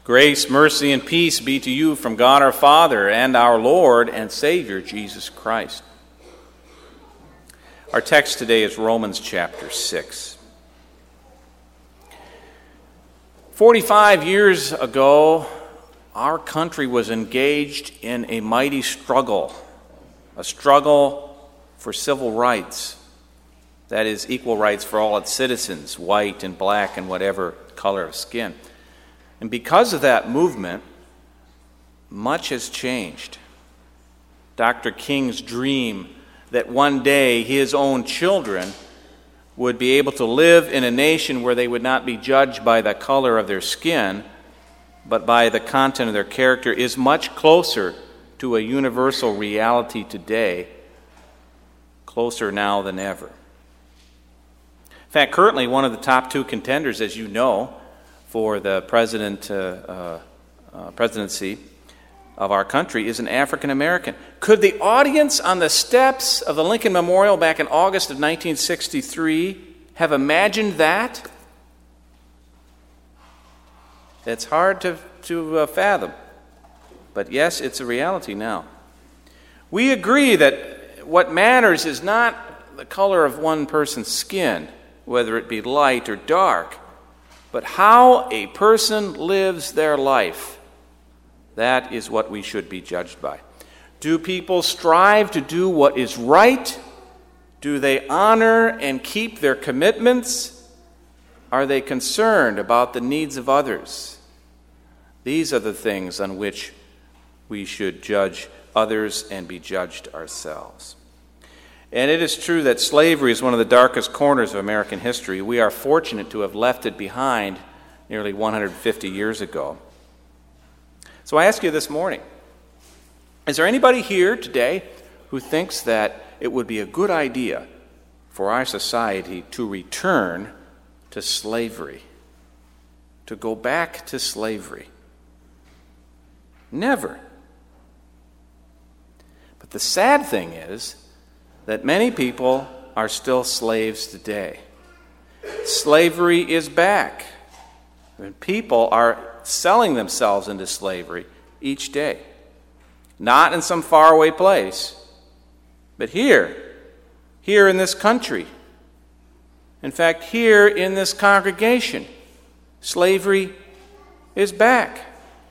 Grace, mercy, and peace be to you from God our Father and our Lord and Savior, Jesus Christ. Our text today is Romans chapter 6. 45 years ago, our country was engaged in a mighty struggle, a struggle for civil rights. That is, equal rights for all its citizens, white and black and whatever color of skin. And because of that movement, much has changed. Dr. King's dream that one day his own children would be able to live in a nation where they would not be judged by the color of their skin, but by the content of their character, is much closer to a universal reality today, closer now than ever. In fact, currently one of the top two contenders, as you know, for the presidency of our country is an African American. Could the audience on the steps of the Lincoln Memorial back in August of 1963 have imagined that? It's hard to fathom. But yes, it's a reality now. We agree that what matters is not the color of one person's skin, whether it be light or dark, but how a person lives their life. That is what we should be judged by. Do people strive to do what is right? Do they honor and keep their commitments? Are they concerned about the needs of others? These are the things on which we should judge others and be judged ourselves. And it is true that slavery is one of the darkest corners of American history. We are fortunate to have left it behind nearly 150 years ago. So I ask you this morning, is there anybody here today who thinks that it would be a good idea for our society to return to slavery, to go back to slavery? Never. But the sad thing is that many people are still slaves today. Slavery is back. And people are selling themselves into slavery each day. Not in some faraway place, but here in this country. In fact, here in this congregation, slavery is back.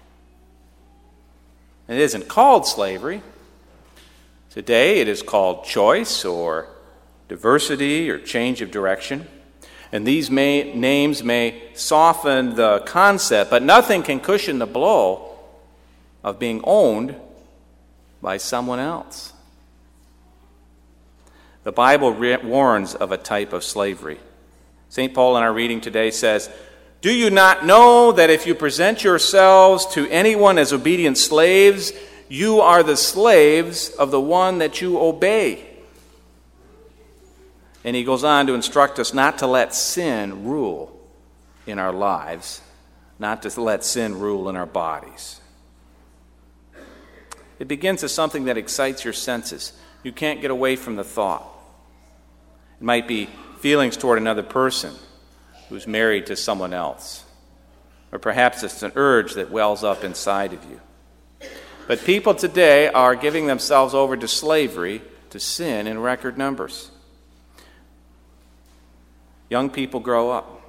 It isn't called slavery. Today it is called choice or diversity or change of direction. And these names may soften the concept, but nothing can cushion the blow of being owned by someone else. The Bible warns of a type of slavery. St. Paul in our reading today says, "Do you not know that if you present yourselves to anyone as obedient slaves, you are the slaves of the one that you obey?" And he goes on to instruct us not to let sin rule in our lives, not to let sin rule in our bodies. It begins as something that excites your senses. You can't get away from the thought. It might be feelings toward another person who's married to someone else. Or perhaps it's an urge that wells up inside of you. But people today are giving themselves over to slavery, to sin, in record numbers. Young people grow up.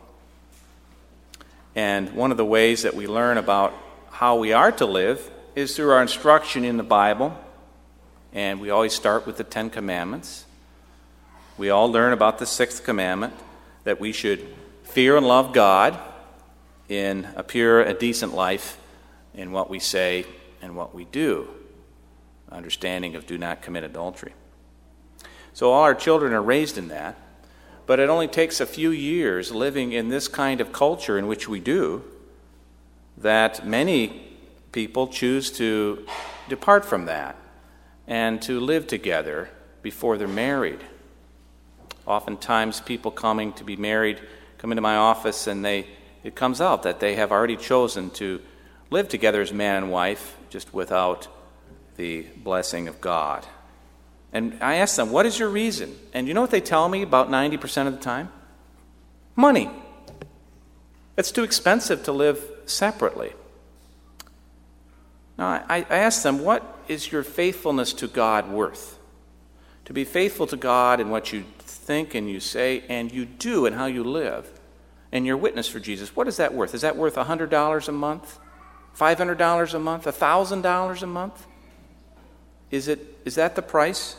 And one of the ways that we learn about how we are to live is through our instruction in the Bible. And we always start with the Ten Commandments. We all learn about the sixth commandment, that we should fear and love God in a pure and decent life in what we say and what we do. Understanding of do not commit adultery. So all our children are raised in that. But it only takes a few years living in this kind of culture in which we do that many people choose to depart from that and to live together before they're married. Oftentimes people coming to be married come into my office and it comes out that they have already chosen to live together as man and wife just without the blessing of God. And I ask them, what is your reason? And you know what they tell me about 90% of the time? Money. It's too expensive to live separately. Now, I asked them, what is your faithfulness to God worth? To be faithful to God in what you think and you say and you do and how you live, and your witness for Jesus, what is that worth? Is that worth $100 a month? $500 a month? $1,000 a month? Is that the price?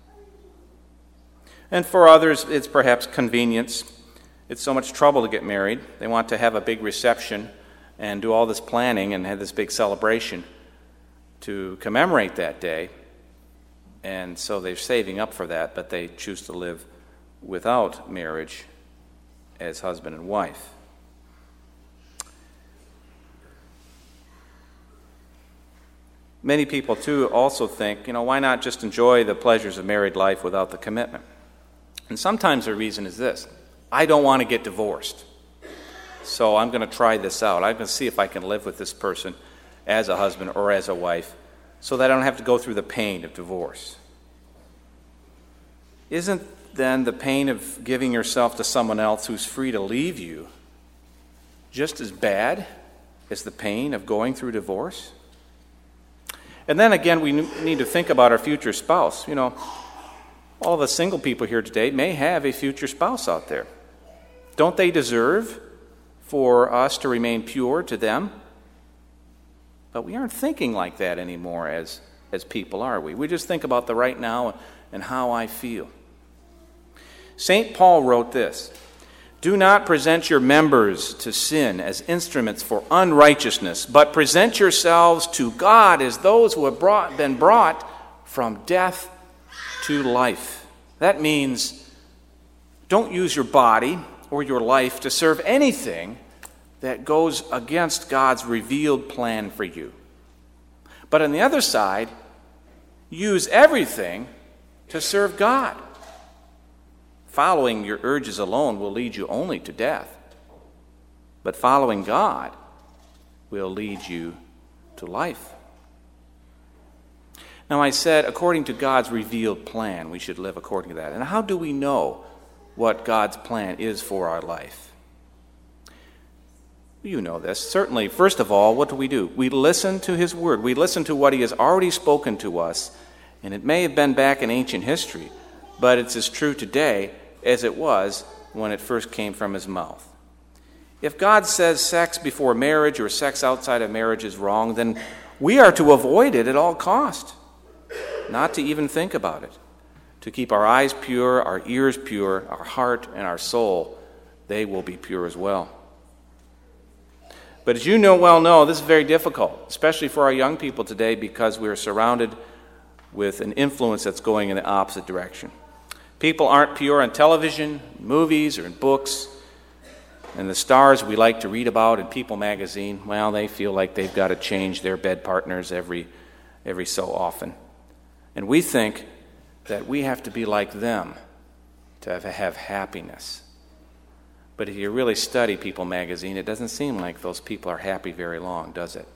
And for others, it's perhaps convenience. It's so much trouble to get married. They want to have a big reception and do all this planning and have this big celebration to commemorate that day. And so they're saving up for that, but they choose to live without marriage as husband and wife. Many people, too, also think, why not just enjoy the pleasures of married life without the commitment? And sometimes the reason is this: I don't want to get divorced, so I'm going to try this out. I'm going to see if I can live with this person as a husband or as a wife so that I don't have to go through the pain of divorce. Isn't then the pain of giving yourself to someone else who's free to leave you just as bad as the pain of going through divorce? And then again, we need to think about our future spouse. All of the single people here today may have a future spouse out there. Don't they deserve for us to remain pure to them? But we aren't thinking like that anymore as people, are we? We just think about the right now and how I feel. St. Paul wrote this: "Do not present your members to sin as instruments for unrighteousness, but present yourselves to God as those who have been brought from death to life." That means don't use your body or your life to serve anything that goes against God's revealed plan for you. But on the other side, use everything to serve God. Following your urges alone will lead you only to death, but following God will lead you to life. Now, I said, according to God's revealed plan, we should live according to that. And how do we know what God's plan is for our life? You know this. Certainly, first of all, what do? We listen to His Word. We listen to what He has already spoken to us, and it may have been back in ancient history, but it's as true today as it was when it first came from His mouth. If God says sex before marriage or sex outside of marriage is wrong, then we are to avoid it at all cost, not to even think about it, to keep our eyes pure, our ears pure, our heart and our soul, they will be pure as well. But as you well know, this is very difficult, especially for our young people today, because we are surrounded with an influence that's going in the opposite direction. People aren't pure on television, movies, or in books. And the stars we like to read about in People magazine, they feel like they've got to change their bed partners every so often. And we think that we have to be like them to have happiness. But if you really study People magazine, it doesn't seem like those people are happy very long, does it?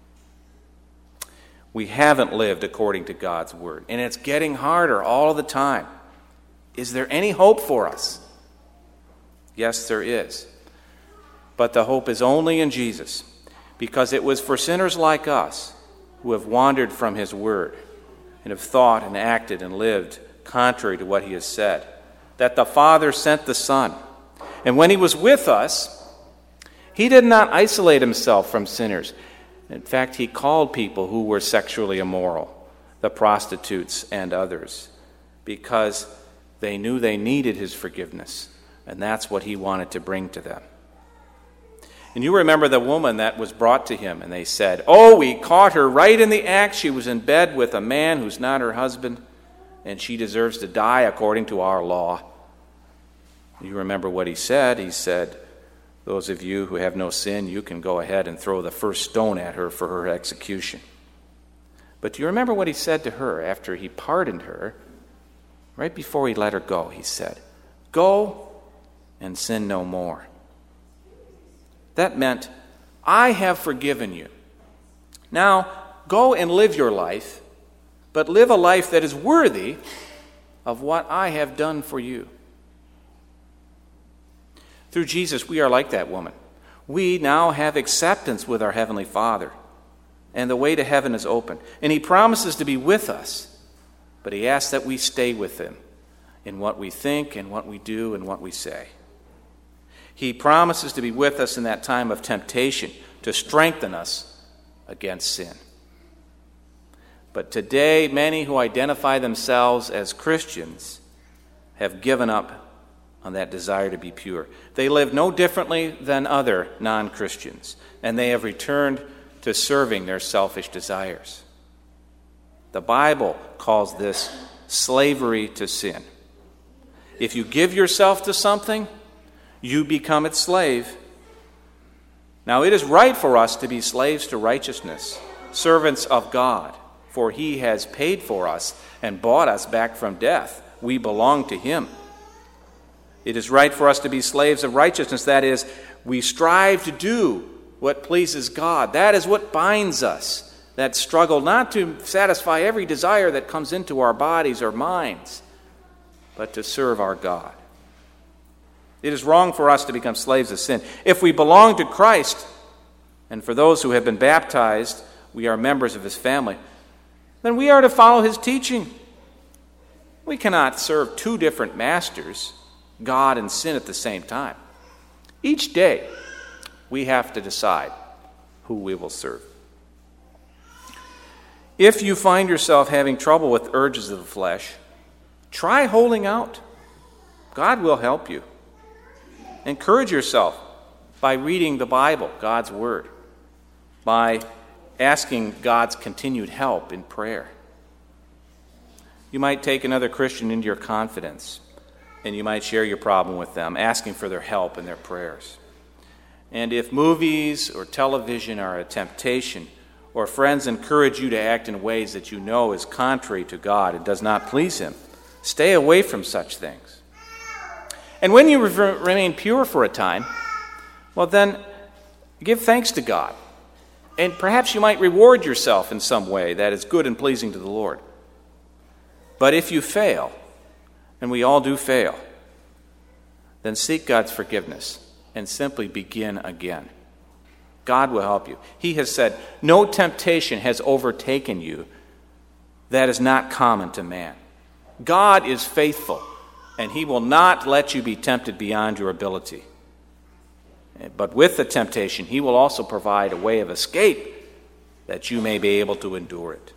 We haven't lived according to God's Word, and it's getting harder all the time. Is there any hope for us? Yes, there is. But the hope is only in Jesus, because it was for sinners like us who have wandered from His Word and have thought and acted and lived contrary to what He has said, that the Father sent the Son. And when He was with us, He did not isolate Himself from sinners. In fact, He called people who were sexually immoral, the prostitutes and others, because they knew they needed His forgiveness, and that's what He wanted to bring to them. And you remember the woman that was brought to Him, and they said, "Oh, we caught her right in the act. She was in bed with a man who's not her husband, and she deserves to die according to our law." You remember what He said. He said, "Those of you who have no sin, you can go ahead and throw the first stone at her for her execution." But do you remember what He said to her after He pardoned her? Right before He let her go, He said, "Go and sin no more." That meant, I have forgiven you. Now, go and live your life, but live a life that is worthy of what I have done for you. Through Jesus, we are like that woman. We now have acceptance with our Heavenly Father. and the way to heaven is open. And he promises to be with us, but he asks that we stay with him in what we think and what we do and what we say. He promises to be with us in that time of temptation, to strengthen us against sin. But today, many who identify themselves as Christians have given up on that desire to be pure. They live no differently than other non-Christians, and they have returned to serving their selfish desires. The Bible calls this slavery to sin. If you give yourself to something, you become its slave. Now, it is right for us to be slaves to righteousness, servants of God, for he has paid for us and bought us back from death. We belong to him. It is right for us to be slaves of righteousness. That is, we strive to do what pleases God. That is what binds us. That struggle not to satisfy every desire that comes into our bodies or minds, but to serve our God. It is wrong for us to become slaves of sin. If we belong to Christ, and for those who have been baptized, we are members of his family, then we are to follow his teaching. We cannot serve two different masters, God and sin, at the same time. Each day, we have to decide who we will serve. If you find yourself having trouble with urges of the flesh, try holding out. God will help you. Encourage yourself by reading the Bible, God's Word, by asking God's continued help in prayer. You might take another Christian into your confidence, and you might share your problem with them, asking for their help in their prayers. And if movies or television are a temptation, or friends encourage you to act in ways that you know is contrary to God and does not please him, stay away from such things. And when you remain pure for a time, well then, give thanks to God. And perhaps you might reward yourself in some way that is good and pleasing to the Lord. But if you fail, and we all do fail, then seek God's forgiveness and simply begin again. God will help you. He has said, no temptation has overtaken you that is not common to man. God is faithful, and he will not let you be tempted beyond your ability. But with the temptation, he will also provide a way of escape that you may be able to endure it.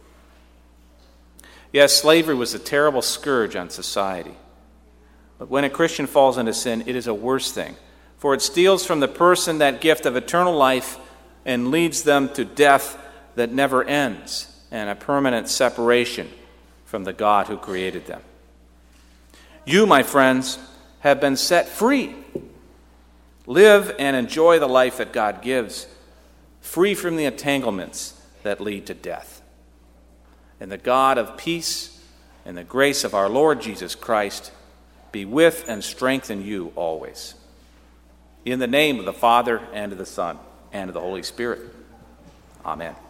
Yes, slavery was a terrible scourge on society. But when a Christian falls into sin, it is a worse thing. For it steals from the person that gift of eternal life and leads them to death that never ends and a permanent separation from the God who created them. You, my friends, have been set free. Live and enjoy the life that God gives, free from the entanglements that lead to death. And the God of peace and the grace of our Lord Jesus Christ be with and strengthen you always. In the name of the Father, and of the Son, and of the Holy Spirit. Amen.